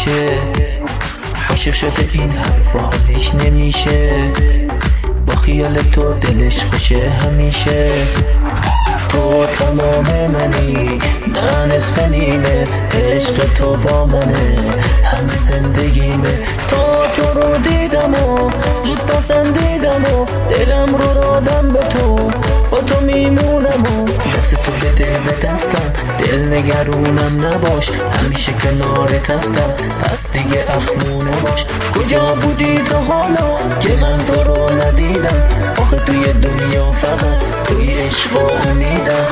میشه، عاشق شده این حرف حالیش نمیشه، با خیال تو دلش خوشه همیشه. تو تمام منی نه نصف نیمه، عشق تو با منه همه زندگیمه. تو رو دیدم و زود پسندیدم و دلم رو دادم به تو، با تو میمونم و دست تو بده به دستم، دل نگرونم نباش همیشه کنارت هستم، پس دیگه اخمونه باش. کجا بودی تو حالا که من تو رو ندیدم، آخه توی دنیا فقط توی عشق و امیدم.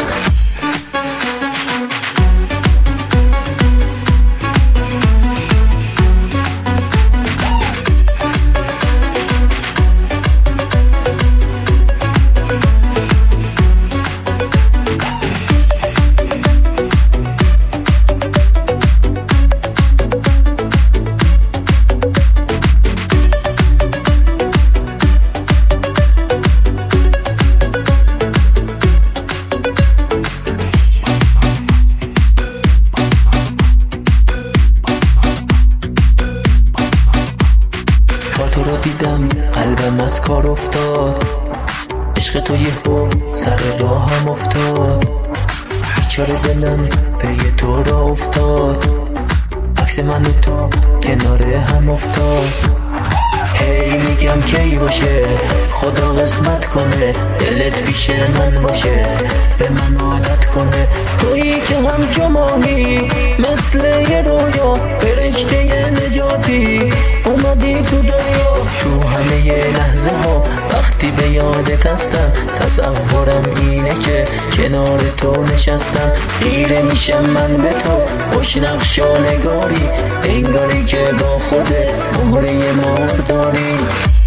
تو رو دیدم قلبم از کار افتاد، عشق تو یهو سر راهم افتاد، بیچاره دلم پی تو را افتاد، عکس من و تو کنار هم افتاد. هی میگم کی باشه خدا قسمت کنه، دلت پیش من باشه به من عادت کنه. تویی که همچو ماهی مثل یه رویا، فرشته نجاتی اومدی تو دنیا. تو همه لحظه ها وقتی به یادت هستم، تصورم اینه که کنار تو نشستم. خیره میشم من به تو خوش نقش و نگاری، انگاری که با خودت مهره مار داری.